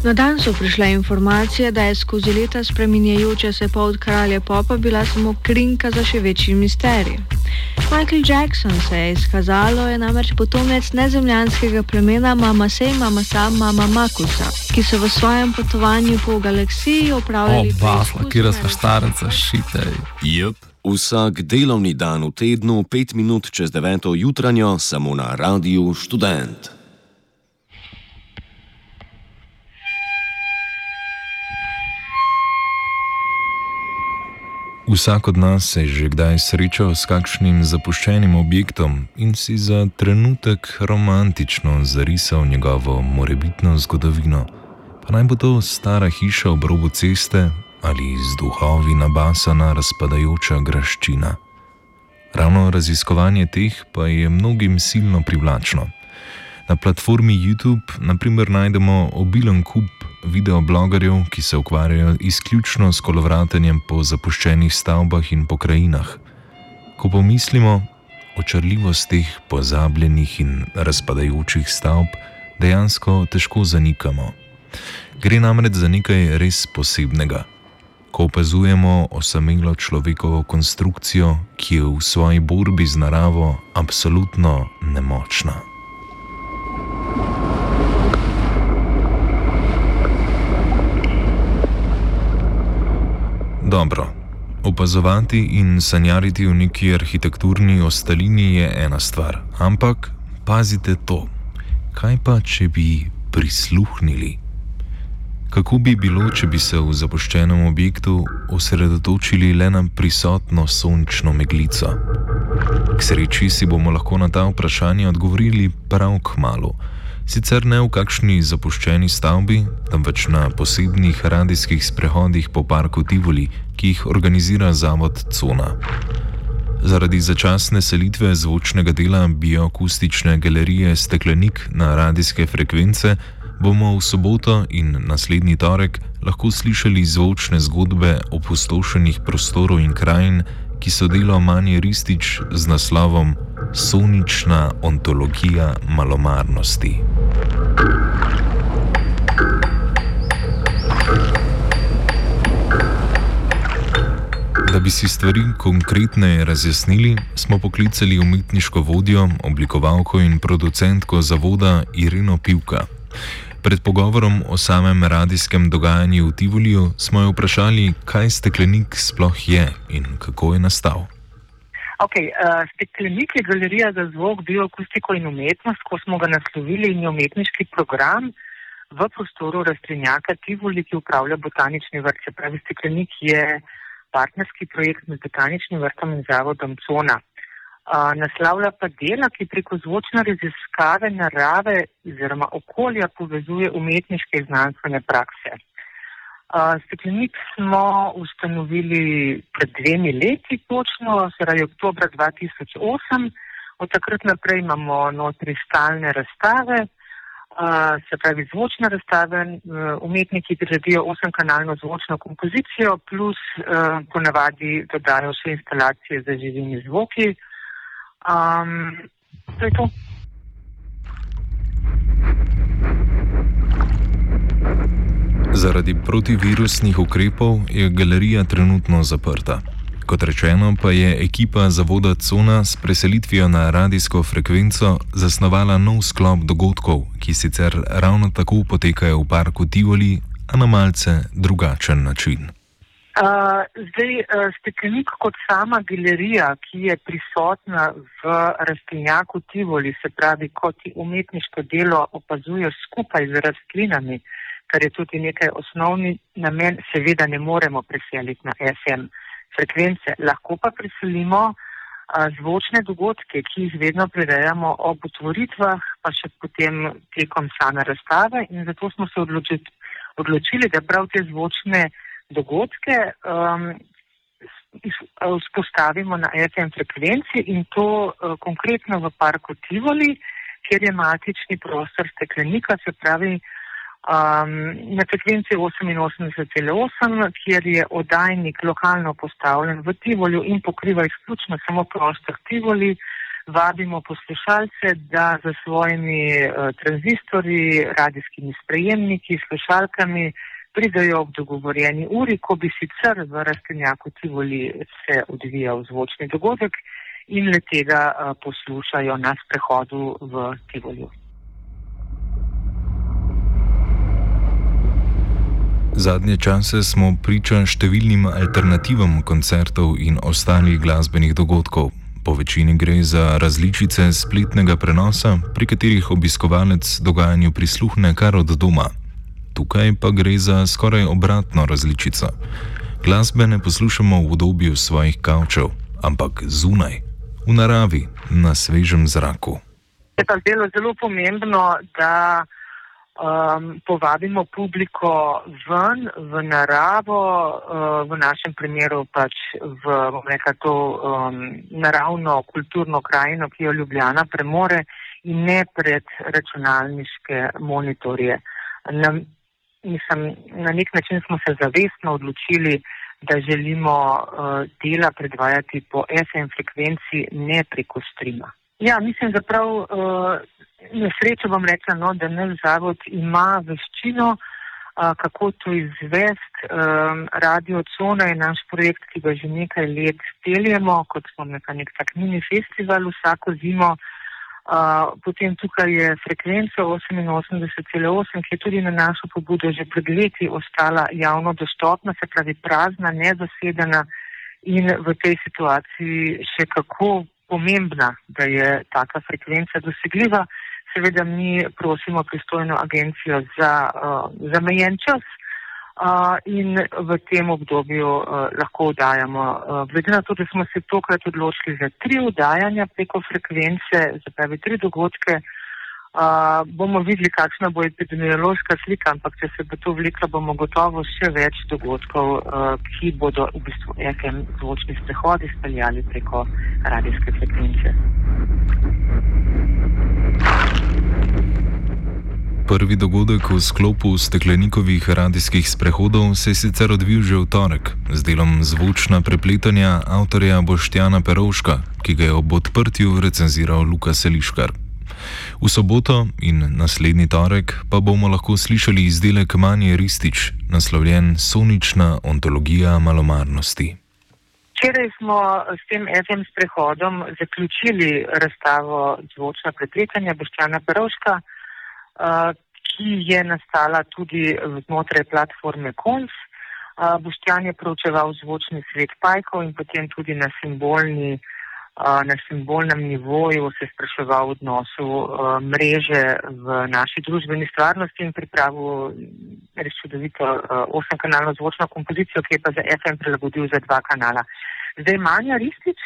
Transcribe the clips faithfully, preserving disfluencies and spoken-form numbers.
Na dan so prišle informacije, da je skozi leta spreminjajoča se pot kralja popa bila samo krinka za še večji misterij. Michael Jackson, se je izkazalo, je namreč potomec nezemljanskega plemena Mamasej Mamasa Mama Makusa, ki so v svojem potovanju po galaksiji opravljali preizkus. O, basla, kira sva štarenca, šitej. Jep, vsak delovni dan v tednu, pet minut čez deveto jutranjo, samo na Radiu Študent. Vsak od nas se je že kdaj srečal s kakšnim zapuščenim objektom in si za trenutek romantično zarisal njegovo morebitno zgodovino. Pa naj bo to stara hiša ob robu ceste ali z duhovi nabasana razpadajoča graščina. Ravno raziskovanje teh pa je mnogim silno privlačno. Na platformi YouTube na primer najdemo obilen kup videoblogerjev, ki se ukvarjajo izključno s kolovratenjem po zapuščenih stavbah in pokrajinah. Ko pomislimo, očarljivost teh pozabljenih in razpadajočih stavb dejansko težko zanikamo. Gre namreč za nekaj res posebnega. Ko opazujemo osamelo človekovo konstrukcijo, ki je v svoji borbi z naravo absolutno nemočna. Dobro, opazovati in sanjariti v neki arhitekturni ostalini je ena stvar, ampak pazite to. Kaj pa, če bi prisluhnili? Kako bi bilo, če bi se v zapuščenem objektu osredotočili le na prisotno sončno meglico? K sreči si bomo lahko na ta vprašanja odgovorili prav kmalu. Sicer ne v kakšni zapuščeni stavbi, temveč na posebnih radijskih sprehodih po parku Tivoli, ki jih organizira zavod Cona. Zaradi začasne selitve zvočnega dela bioakustične galerije Steklenik na radijske frekvence bomo v soboto in naslednji torek lahko slišali zvočne zgodbe opustošenih prostorov in krajin, ki so delo Manje Ristić z naslovom Sonična ontologija malomarnosti. Da bi si stvari konkretneje razjasnili, smo poklicali umetniško vodjo, oblikovalko in producentko zavoda Ireno Pivka. Pred pogovorom o samem radijskem dogajanju v Tivoliju smo jo vprašali, kaj Steklenik sploh je in kako je nastal. Okay, uh, Steklenik je galerija za zvok, bioakustiko in umetnost, ko smo ga naslovili in je umetniški program v prostoru rastlinjaka Tivoli, ki upravlja botanični vrt. Se pravi, Steklenik je partnerski projekt med botaničnim vrtom in zavodom Cona. Uh, naslavlja pa dela, ki preko zvočne raziskave narave oziroma okolja povezuje umetniške in znanstvene prakse. Uh, Steklenik smo ustanovili pred dvemi leti točno, se pravi oktobra dva tisoč osem. Od takrat naprej imamo notri stalne razstave, uh, se pravi zvočne razstave, uh, umetniki priredijo osemkanalno zvočno kompozicijo, plus uh, ponavadi dodajo še instalacije za živimi zvoki. Um, to je to. Zaradi protivirusnih ukrepov je galerija trenutno zaprta. Kot rečeno pa je ekipa zavoda Cona s preselitvijo na radijsko frekvenco zasnovala nov sklop dogodkov, ki sicer ravno tako potekajo v parku Tivoli, a na malce drugačen način. Uh, zdaj, uh, Steklenik kot sama galerija, ki je prisotna v rastlinjaku Tivoli, se pravi, kot umetniško delo opazuje skupaj z rastlinami, kar je tudi nekaj osnovni namen, seveda ne moremo preseliti na F M frekvence. Lahko pa preselimo uh, zvočne dogodke, ki jih vedno prirejamo ob otvoritvah, pa še potem tekom same razstave, in zato smo se odločili, odločili da prav te zvočne dogodke um, vzpostavimo na F M frekvenci in to uh, konkretno v parku Tivoli, kjer je matični prostor Steklenika, se pravi um, na frekvenci oseminosemdeset celih osem, kjer je oddajnik lokalno postavljen v Tivoliju in pokriva izključno samo prostor Tivoli, vabimo poslušalce, da za svojimi uh, tranzistorji, radijskimi sprejemniki, slušalkami pridajo ob dogovorjeni uri, ko bi sicer v Rastlinjaku Tivoli se odvijal zvočni dogodek in le tega uh, poslušajo na sprehodu v Tivoliju. Zadnje čase smo priča številnim alternativam koncertov in ostalih glasbenih dogodkov. Po večini gre za različice spletnega prenosa, pri katerih obiskovalec dogajanju prisluhne kar od doma. Tukaj pa gre za skoraj obratno različico. Glasbe ne poslušamo v udobju svojih kavčev, ampak zunaj, v naravi, na svežem zraku. Je pa zelo, zelo pomembno, da um, povabimo publiko ven, v naravo, uh, v našem primeru pač v, bom rekla, to um, naravno kulturno krajino, ki jo Ljubljana premore, in ne pred računalniške monitorje. Na, mislim, na nek način smo se zavestno odločili, da želimo uh, dela predvajati po ef em frekvenci, ne preko streama. Ja, mislim, da prav uh, na srečo bom rekla, no, da naš zavod ima veščino, uh, kako to izvesti. Um, Radio Cona je naš projekt, ki ga že nekaj let peljemo, kot smo neka nek tak mini festival vsako zimo. Uh, potem tukaj je frekvenca oseminosemdeset cela osem, ki je tudi na našo pobudo že pred leti ostala javno dostopna, se pravi prazna, nezasedena in v tej situaciji še kako pomembna, da je taka frekvenca dosegljiva. Seveda mi prosimo pristojno agencijo za uh, zamejen čas uh, in v tem obdobju uh, lahko oddajamo. Uh, glede na to, da smo se tokrat odločili za tri oddajanja preko frekvence, se pravi tri dogodke, uh, bomo videli, kakšna bo epidemiološka slika, ampak če se bo to vlekla, bomo gotovo še več dogodkov, uh, ki bodo v bistvu ef em zvočni sprehodi speljali preko radijske frekvence. Prvi dogodek v sklopu steklenikovih radijskih sprehodov se je sicer odvil že v torek z delom Zvočna prepletanja avtorja Boštjana Perovška, ki ga je ob odprtju recenziral Luka Seliškar. V soboto in naslednji torek pa bomo lahko slišali izdelek Manje Ristič, naslovljen Sonična ontologija malomarnosti. Včeraj smo s tem ef em sprehodom zaključili razstavo Zvočna prepletanja Boštjana Perovška, Uh, ki je nastala tudi znotraj platforme Konz. Uh, Boštjan je proučeval zvočni svet pajkov in potem tudi na, simbolni, uh, na simbolnem nivoju se spraševal v odnosu uh, mreže v naši družbeni stvarnosti in pripravil res čudovito uh, osemkanalno zvočno kompozicijo, ki je pa za ef em prilagodil za dva kanala. Zdaj Manja Ristič,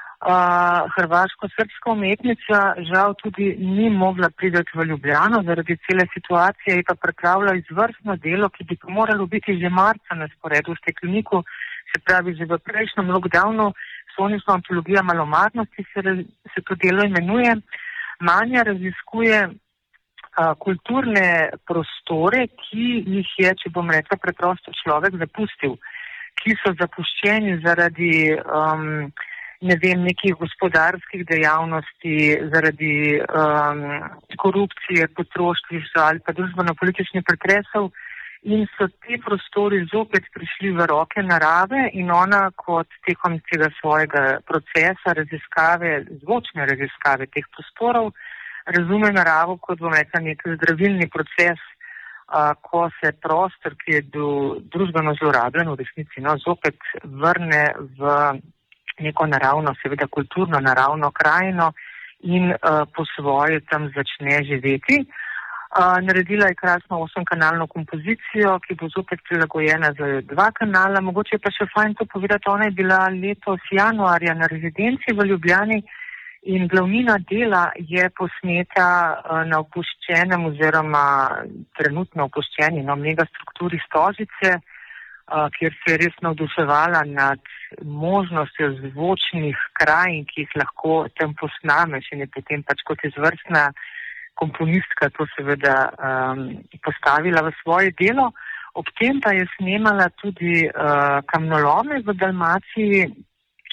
Uh, hrvaško-srpska umetnica, žal tudi ni mogla priti v Ljubljano zaradi cele situacije, je pa pripravila izvrstno delo, ki bi pa moralo biti že marca na sporedu v Stekleniku, se pravi že v prejšnjem lockdownu. Sonična ontologija malomarnosti se, se to delo imenuje. Manja raziskuje uh, kulturne prostore, ki jih je, če bom rekla preprosto, človek zapustil, ki so zapuščeni zaradi um, ne vem, nekih gospodarskih dejavnosti, zaradi um, korupcije, potroštva ali pa družbeno-političnih pretresov in so ti prostori zopet prišli v roke narave in ona kot tekom tega svojega procesa raziskave, zvočne raziskave teh prostorov, razume naravo kot, bom rekla, nek zdravilni proces, uh, ko se prostor, ki je bil družbeno zlorabljen v resnici, no, zopet vrne v neko naravno, seveda kulturno naravno krajino in uh, po svoje tam začne živeti. Uh, naredila je krasno osemkanalno kompozicijo, ki bo zopet prilagojena za dva kanala. Mogoče je pa še fajn to povedati, ona je bila letos januarja na rezidenci v Ljubljani in glavnina dela je posneta uh, na opuščenem oziroma trenutno opuščeni no, megastrukturi Stožice, uh, kjer se je res navduševala nad možnostjo zvočnih krajin, ki jih lahko tam posnameš in je potem pač kot izvrstna komponistka to seveda um, postavila v svoje delo. Ob tem pa je snemala tudi uh, kamnolome v Dalmaciji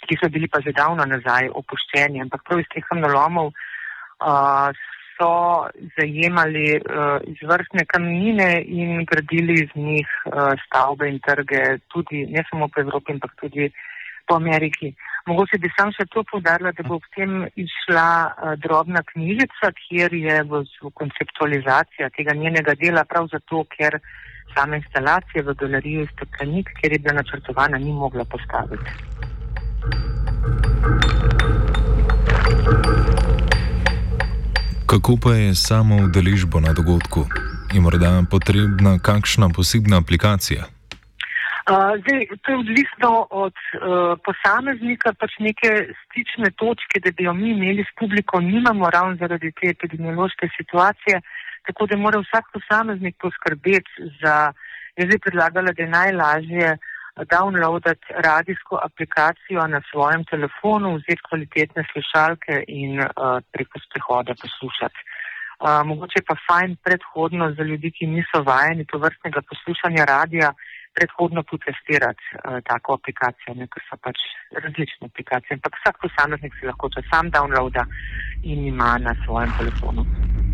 ki so bili pa že davno nazaj opuščeni, ampak prav iz teh kamnolomov uh, so zajemali uh, izvrstne kamnine in gradili iz njih uh, stavbe in trge, tudi ne samo po Evropi, ampak tudi po Ameriki. Mogoče bi sam še to poudarila, da bo ob tem išla uh, drobna knjižica, kjer je v, v konceptualizacija tega njenega dela, prav zato, ker same instalacije v galeriji Steklenik, kjer je bila načrtovana, ni mogla postaviti. Kako pa je samo udeležbo na dogodku? Je morda potrebna kakšna posebna aplikacija? Uh, zdaj, to je odvisno od uh, posameznika, pač neke stične točke, da bi jo mi imeli s publiko, nimamo ravno zaradi te epidemiološke situacije, tako da mora vsak posameznik poskrbeti za, jaz bi predlagala, da je najlažje downloadati radijsko aplikacijo na svojem telefonu, vzeti kvalitetne slušalke in uh, preko sprehoda poslušati. Uh, mogoče pa fajn predhodno za ljudi, ki niso vajeni tovrstnega poslušanja radija, predhodno potestirati uh, tako aplikacijo, ne, ker so pač različne aplikacije, ampak vsak posameznik si lahko to sam downloada in ima na svojem telefonu.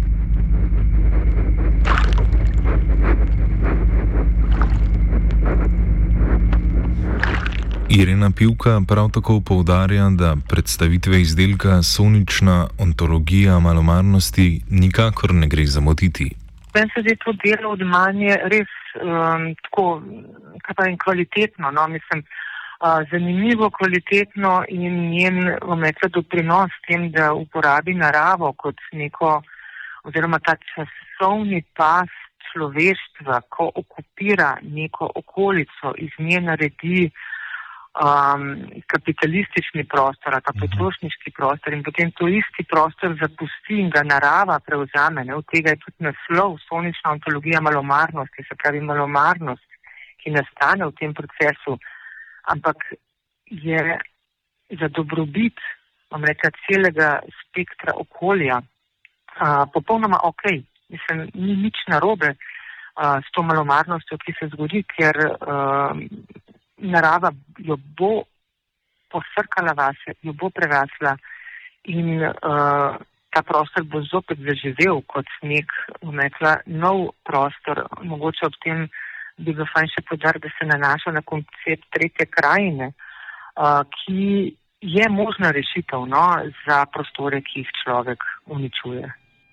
Irena Pivka prav tako poudarja, da predstavitve izdelka Sonična ontologija malomarnosti nikakor ne gre zamotiti. Meni se zdi to delo od Manje res um, tako, kaj pa in kvalitetno, no, mislim, uh, zanimivo, kvalitetno in njen, bom rekla, doprinos tem, da uporabi naravo kot neko, oziroma ta časovni pas človeštva, ko okupira neko okolico, iz nje naredi Um, kapitalistični prostor, ta potrošniški prostor in potem to isti prostor zapusti in ga narava prevzame. Ne? Od tega je tudi naslov Sonična ontologija malomarnosti, se pravi malomarnost, ki nastane v tem procesu, ampak je za dobrobit, bom rekla, celega spektra okolja uh, popolnoma ok. Mislim, ni nič narobe uh, s to malomarnostjo, ki se zgodi, ker uh, narava jo bo posrkala vase, jo bo prerasla in uh, ta prostor bo zopet zaživel kot nek, umekla, nov prostor. Mogoče ob tem bi bilo fajn še podariti, da se nanaša na koncept tretje krajine, uh, ki je možna rešitev, no, za prostore, ki jih človek uničuje.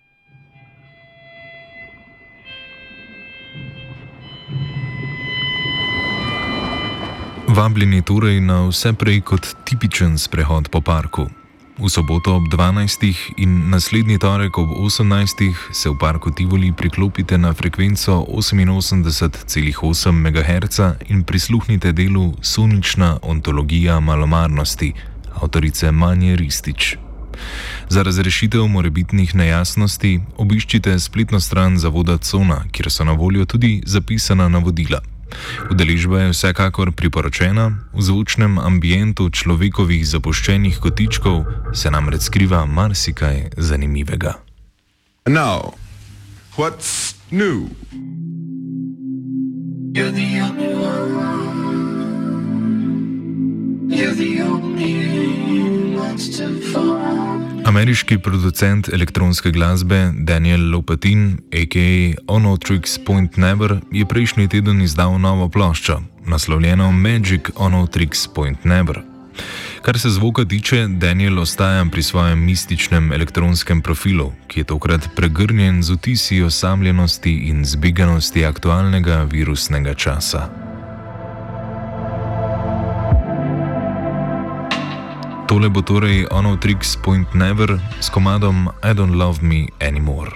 Vabljeni torej na vse prej kot tipičen sprehod po parku. V soboto ob dvanajstih in naslednji torek ob osemnajstih se v parku Tivoli priklopite na frekvenco oseminosemdeset celih osem megaherca in prisluhnite delu Sonična ontologija malomarnosti, avtorice Manje Ristić. Za razrešitev morebitnih nejasnosti obiščite spletno stran zavoda Cona, kjer so na voljo tudi zapisana navodila. Udeležba je vsekakor priporočena, v zvočnem ambientu človekovih zapuščenih kotičkov se namreč skriva marsikaj zanimivega. Now, what's new? You're the only one. You're the only monster for. Ameriški producent elektronske glasbe Daniel Lopatin, a k a. Onotrix Point Never, je prejšnji teden izdal novo ploščo, naslovljeno Magic Onotrix Point Never. Kar se zvoka tiče, Daniel ostaja pri svojem mističnem elektronskem profilu, ki je tokrat pregrnjen z vtisi osamljenosti in zbeganosti aktualnega virusnega časa. Tole bo torej Onotrix Point Never s komadom I Don't Love Me Anymore.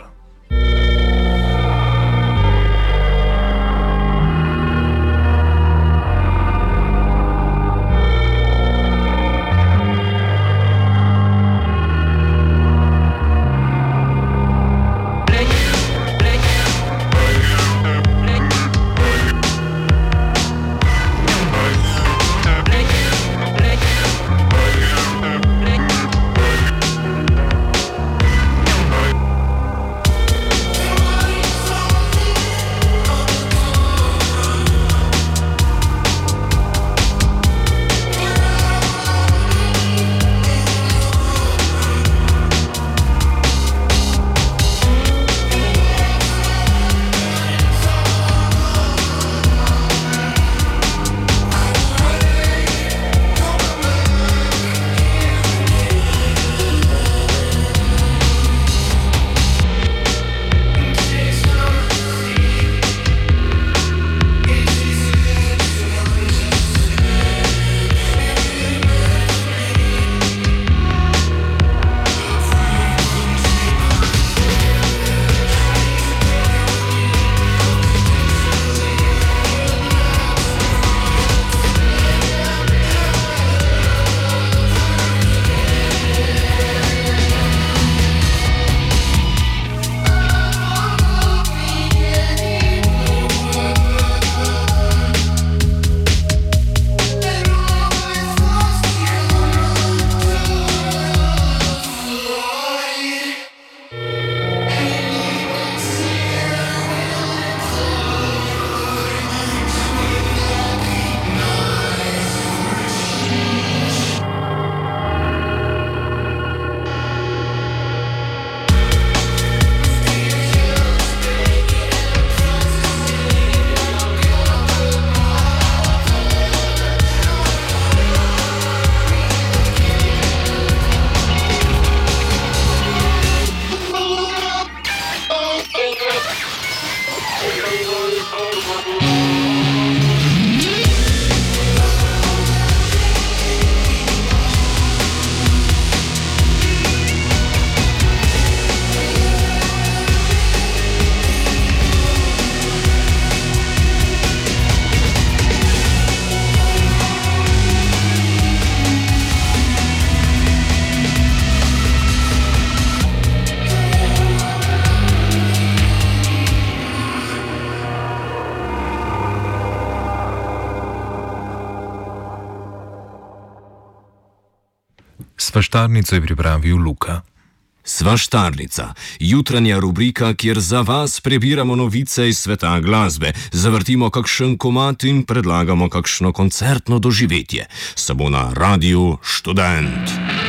Svaštarnico je pripravil Luka. Svaštarnica, jutranja rubrika, kjer za vas prebiramo novice iz sveta glasbe, zavrtimo kakšen komad in predlagamo kakšno koncertno doživetje. Samo na Radiu Študent.